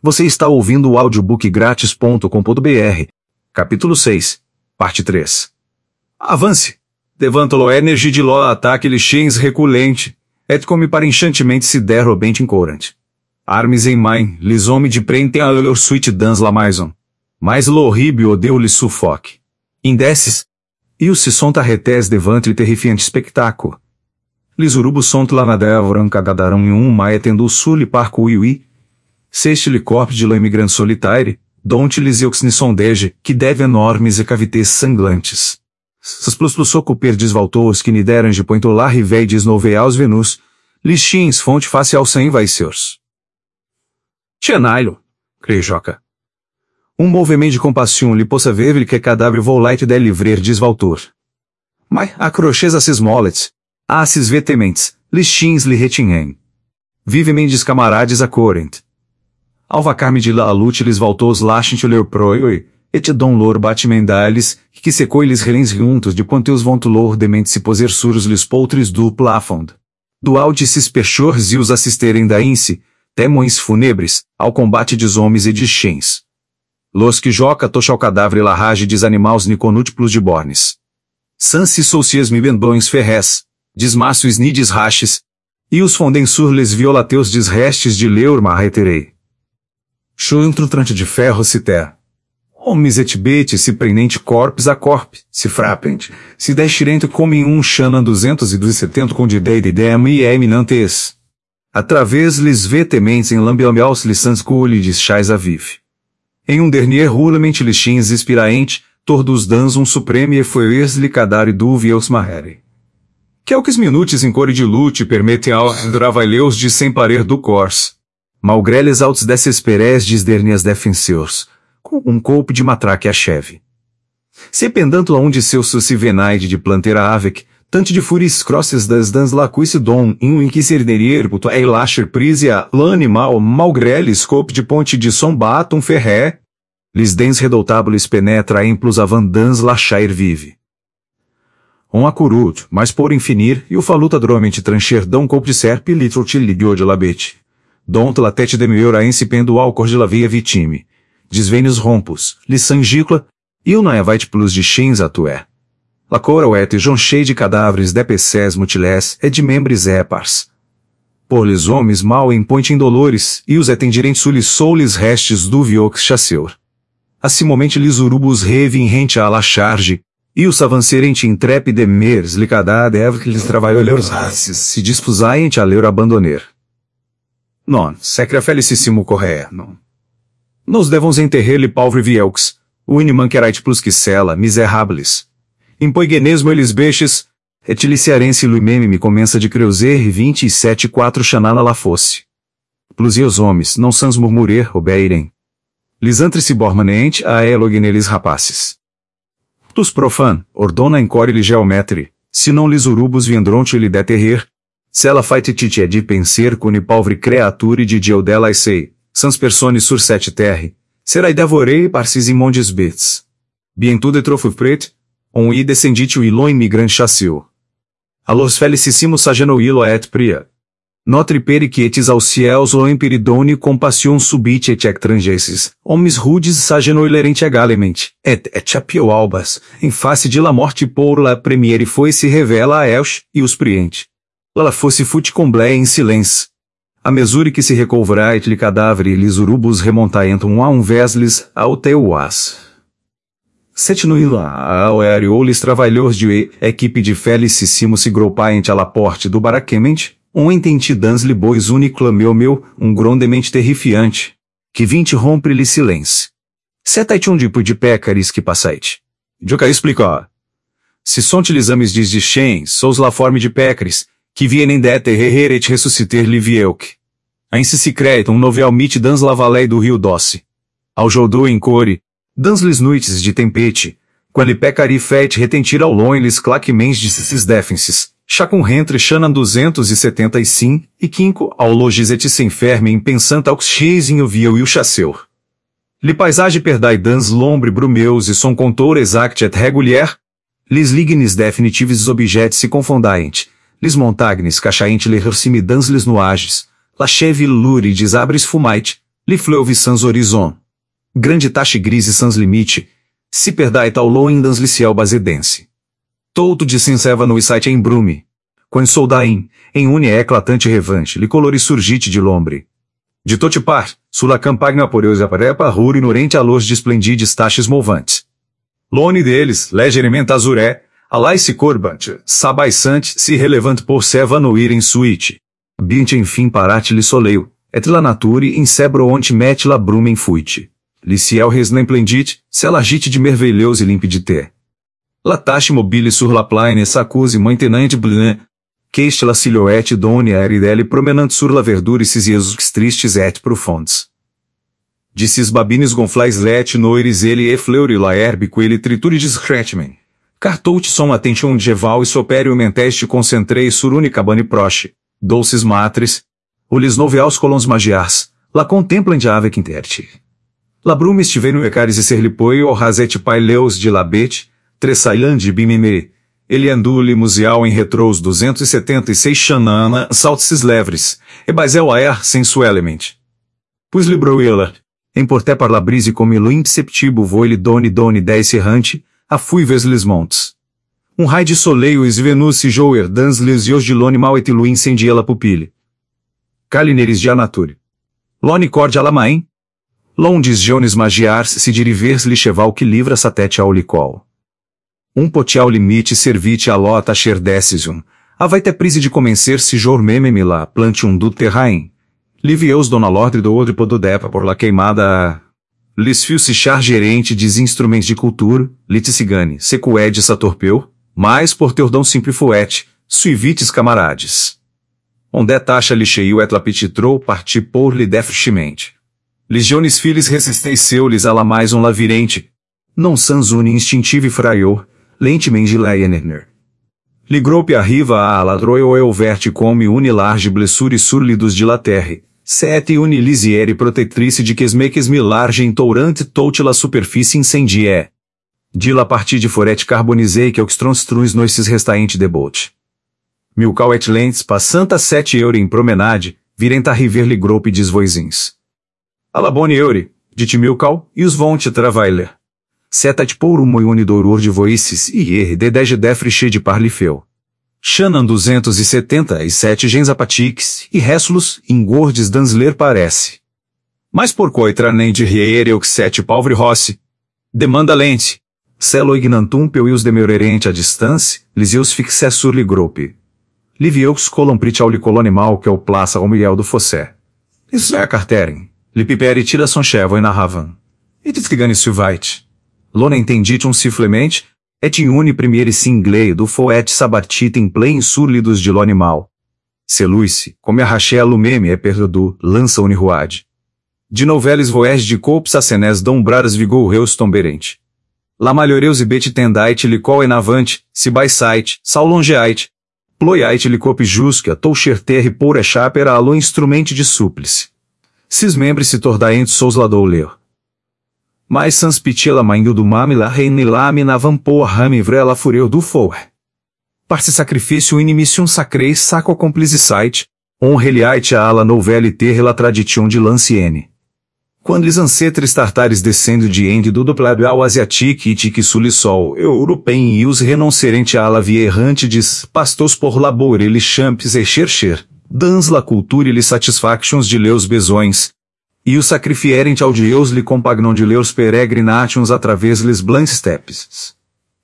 Você está ouvindo o audiobook grátis.com.br. Capítulo 6, Parte 3. Avance. Devantolo energy de lo ataque lixens reculente, et come para enchantement se derrobent incorant. Armes em main, lisome de prente a leur suite dans la maison. Mais l'horrible odeu lhe suffoque. Indeces. E o se sont arretés devant le terrifiante spectáculo. Les urubos sont la nadevran cagadarão em maetendo sul parco uiui. Seste le corps de l'imigrant solitaire, dont les eux ne sondege, que deve enormes e cavités sanglantes. Sus plus occuper desvaltous que ne derange pointolar riveides noveaus venus, lixins fonte facial sem vaisseus. Tianailo, crejoca. Movimento de compassione lhe possa ver que cadáver volait de livrer desvaltor. Mas, acroches a sis mollets, a sis vetementes, lixins lhe retinem. Vivemendes camarades a corrent. Alvacarme de la lute lhes valtos lachint leur proioi, et dom lor batimendales, que secoi lhes relens juntos de quanteus vont lor demente se poser suros lhes poutres du plafond. Do audi sis pechors e os assisterem da inse, temões funebres, ao combate de homens e de chens. Los que joca tocha ao cadáver la rage des animaus niconútiplos de bornes. Sansi soucias mi bendões ferrés, desmaços nides raches, e os fondem sur les violateus des restes de leur marreterei. Chuntro trante de ferro se ter. Homens et bete se prendente corpes a corp, se frapent, se destirente como em chana 270 com de dem e eminantes. Através les vetementes em lambiambiaus liçans culides chais a vive. Em dernier roulement lixins expiraente, tordus dans supreme e foies li cadare duvios marrere. Quelques minutes em core de lute permetem ao dravaileus de sem parer do cors. Malgré les altos desesperés des derniers defenseurs, com colpe de matraque a cheve. Se pendando aonde seu sucivenaide de plantera avec, tante de furis crosses das dans la cuisse don in que se herderier puto e lacher prisia l'animal malgré les colpe de ponte de sombatum ferré, les dens redoutables penetra em plus avant dans la chair vive. Acurut, mas por infinir, e o faluta dromente trancher dão colpe de serpe litrotil ligio de labete. Dont la tête de miura incipendo ao cor de la via vitime. Desvênios rompos, lissangicula, e o naevite plus de chins atué. La cora et jonchei de cadáveres de peces mutilés e de membres épars. Por les homens mal em ponte indolores, e os etendirem sulis soulis restes do viox chasseur. Acimomente lis urubus revin rente a la charge, e os avancerente intrépide mers licadade evre que lhes trabalhou leurs races, se dispusaient a leur abandoner. Non, secre felicissimo correre, non. Nos devons enterrer-lhe pauvre vielx, o inimanquerite plus que cela, miserabilis. Impoigenesmo eles beixes, et liciarense luimeme me comença de creuser 27 chanana la fosse. Plus e os homens, não sans murmurer, obeirem. Lisantre se bormaneente a elogenelis rapaces. Tus profan, ordona encore li geometri, se não lis urubus viendronte lhe deterrer, se ela faititite é de penser cune pauvre creature de diodela e sei, sans personnes sur cette terre, serai devorei parcis immondes bits. Bientôt de trofo pret, i descendite o ilo imigrant chassiu. Allos felicissimo sageno ilo et pria. Notre periquetis aos ciels o emperidone compassion subite et ectrangesses, homens rudes sageno ilerente egalement, et chapio albas, em face de la morte por la premiere foi se revela a elch, e os priente. La fosse fut comblé em silêncio. A mesure que se recouvra et li cadavere lis urubus remontaentum a veslis ao teuas. Set nuila ao aereo lis trabalhos de equipe de felicissimo se gropaent a la porte do baraquement, intenti dans li bois uniclameu meu, grondemente terrifiante, que 20 rompre li silêncio. Setait tipo de pécaris que passait. Joca explicou. Se sont les ames de chens, sous la forme de pécaris, que vienen de terrer et ressusciter li vielque. Ainsi se cretam novel mit dans la vallée do rio Doce. Ao jodou em core, dans les nuites de tempete, quali pecari fet retentir ao loin les claquements de sis defenses, chacun rentre chana 275, e quinco ao logis et sem ferme em pensant aux cheis em o viu e o chasseur. Li paisage perdai dans l'ombre brumeus e son contour exact et régulier, les lignes definitivos objets se confondaient, les montagnes cachaint les dans les nuages, la cheve lurides abres fumait, Li fleuve sans horizon. Grande tache grise sans limite. Se perdai tal loindans licial basedense. Touto de sinceva no site em brume. Quando soldaim, em une eclatante revanche, li colori surgite de lombre. De totipar, sulla campagna poreuse aparepa ruri norente a luz de esplendides taches movantes. Lone deles, legermente azuré, alai-se corbante, sabaissante, se relevante por seva noir em suite. Binte enfim parate-lhe soleil, et la nature in sebro onte mette la brume em fuite. Li ciel resplendite, se largite de merveilleuse e limpidité. La tache mobile sur la plaine s'accuse maintenant bleu. Qu'est la silhouette d'one aeridelle promenante sur la verdure cisieux tristes et profondes. De sis babines gonflais let noires ele e fleuri la herbe quelle triture discretamente. Cartout son attention geval e soperio menteste concentrei sur une cabane proche. Dolces matres. Olis noveaus colons magiars. La contemplam de ave quinterte. La brume estive no ecaris e serlipoio au rasete paileus de labete. Tressailan de bimime. Ele andou-lhe museal em retrous 276 chanana, saltes levres, e baisel aer sensuelmente. Pus librouela, em porté par la brise como lo imperceptible voile doni 10 errante, a fuives les montes. Raio de soleil os venus se jouer dans les yeux de lone mal et lu incendia la pupille. Calineris de a nature. Lone cord a la main. Londes jones magiars se dirivers li cheval que livra sa tête ao licol. Potial limite servite a lota cher decision. A vai ter prise de comencer se jor meme la plantium do terrain. Livieus dona lordre do odre pododepa por la queimada. Lis fios se chargerente des instrumentos de cultura, liticigane, secuede satorpeu, mas por teu dom simple fuete, suivites camarades. Onde taxa lixeiu et la petitrou parti por li defrichement. Legiones filis resistei-seu-lhes a la mais lavirente. Non sans une instintive fraior, lentemente laenerner. Ligroupe arriva a ladroio e overte come une large blessure surlidos de la terre, sete une lisiere protetrice de quesmeques me large entourante toute la superfície incendie. De la partie de forete carbonisei que oxtronstruis noices restaente debote. Milcal et lentes passanta 7 euro em promenade, virenta river ligroupe des voisins. A la bonne eure, dit Milcal, e os vont travailler. Setat por um unidorur de voices e de defriche de parlifeu. Chanan 277 gens apatiques e restos engordes dansler parece. Mas por coitra nem de riere oxete pauvre rosse. Demanda lente. Celo ignantum peuius demorerente a distância, lisius fixe sur li groupe. Livieux colomprit ao licolonimal que é o plaça ao Miguel do Fossé. Isso é a carteren. Li piperi tira son chevo e narravam. E desligane suvite. Lona entendit sifflement, et une premiere single do foet sabatite em plein surlidos de l'animal. Celui-se, come arraché a lumeme é perdu, lança uniruade. De noveles voes de coups a senes dombraras vigou reus tomberente. La malhoreus e bet tendait licol enavante, se baissait, saulongeait. Ploiait licope jusca, toucher terre por echaper a lo instrumente de súplice. Sis membres se tordaent sous ladou ler. Mas sans pitié la main do mame la reine lamina vampor rame vrela fureu do for. Par se sacrifício inimicium sacrei saco complicite, honreliate a ala novelle terre la tradition de l'ancienne. Quando les ancêtres tartares descendo de ende do duplado ao asiatique e tique sulisol, europem e os renoncerente a la vie errante dis, pastos por labor ele champs e chercher, dans la culture e li satisfactions de leus besões, e o sacrifierent ao Deus lhe compagnon de leus peregrinations através les blancs steppes.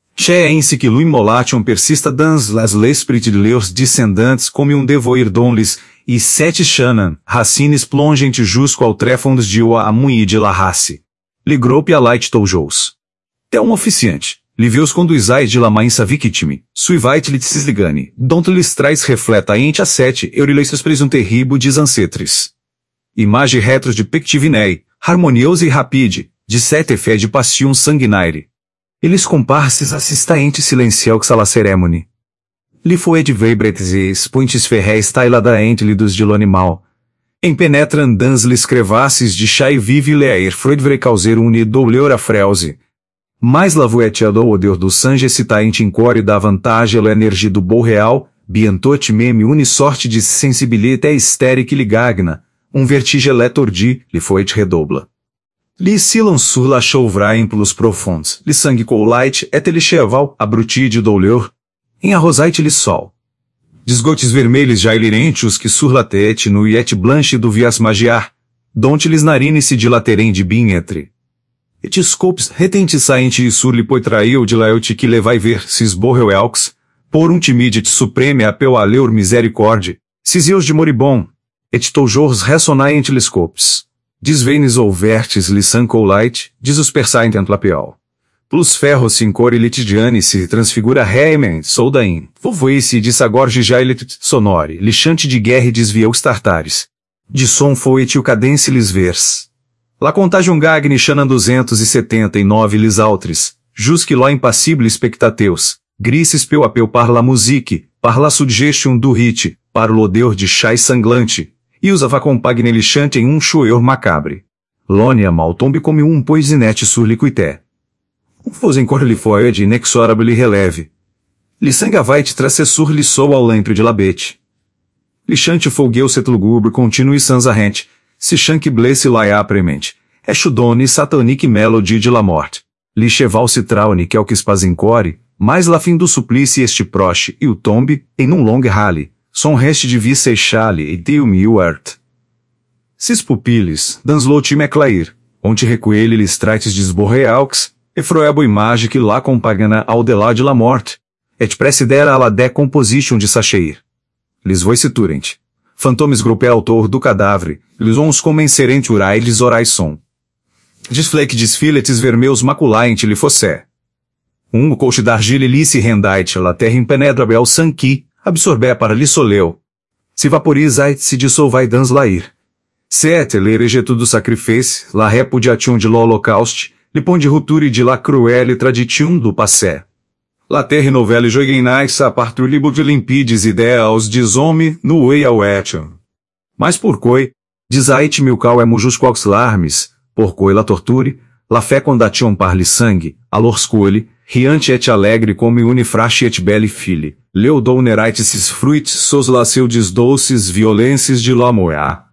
Che que lui molation persista dans las l'esprit de leus descendants como devoir donles, e sete chanan, racines plongent jusco ao tréfonds de o amui de la race. Li groupe a light toujous. É oficiante. Li vius conduisai de la main sa victime, suivait li cisligane, dont lis trais refleta ente a sete eurileistos presum terribo dis ancêtres. Imagem retros de pectivinei, harmoniosa e rapide, de sete fé de passion sanguinaire. Eles comparses assistaente silencial que sala ceremony. Li foed vebretes pontes ferréis tailadaente lidos de l'animal. Empenetran dans les crevasses de chai vive leir freudvre causer unido leura frelse. Mais lavoete a do odeur do sangue citaente incore da vantagem la energia do bom real, bientot meme une sorte de sensibilité estérique ligagna, vertige l'étourdi, li faut redobla. Li silence sur la chauvrain plus profonds, li sangue colite et le cheval abruti de douleur, em arrosite li sol. Desgotes vermelhos jailirentes que sur la tête no iet blanche do vias magiar, dont les narines se dilaterem de bin entre. Et scopes retente sainte sur li poitrail de laeut que levai ver sis borreu elks, por timidit supreme apel a leur misericorde, sis eus de moribond, et toujors ressonai ent les scopes. Disvenis ouvertes li sancolite, dispersai ent lapiol. Plus ferro sincor litigiani se transfigura reimen, soldain, vovoe-se dissagorge jailet sonore, lixante de guerra desviou os tartares. De som foet o cadence lis vers. La contagion gagni chanan 279 lis altres, jusque lo impassible spectateus, grises peu apeu par la musique, par la suggestion do hit, par l'odeur de chai sanglante, e usava compagne lixante em chueur macabre. Lonia mal tombe come poisinete sur liquité. Fos encore li foed inexorable releve. Li sangavait tracessur li sou ao lempre de labete. Li chante folgueu set lugubre continue sans arrente, se chanque blesse laia premente, é chudone satanique melody de la morte. Li cheval se traune que é o que espazincore, mais la fim do suplice este proche e o tombe, em um long rally, son reste de vis seixale e deu mil earth. Sis pupilis, dans l'outim éclair, onde recuele lis traites desborreaux, efroebo image que lá compagna ao delà de la morte, et presidera a la decomposition de sacheir. Lis voiciturent. Fantomes grupe autor do cadáver, lis ons comencerent urai lis orai som. Desflec desfiletes vermeus maculaint li fossé. Coche d'argile li se rendait la terra impenetrable sanqui, absorbé para li soleu. Se vaporizait se dissolvai dans l'air. Set le rejeto do sacrifício, la repudiation de l'holocauste, li pon de rupture de la cruelle tradition do passé. La terre novelle joguinais a partir libo de limpides ideals desome no ei ao etion. Mas porquoi, disait milcal mujus quaux larmes, porquoi la torture, la fecondation par li sangue, alorscule, riante et alegre come unifrache et belle fille, leu douneraites fruits sos laceudes doces violences de la moia.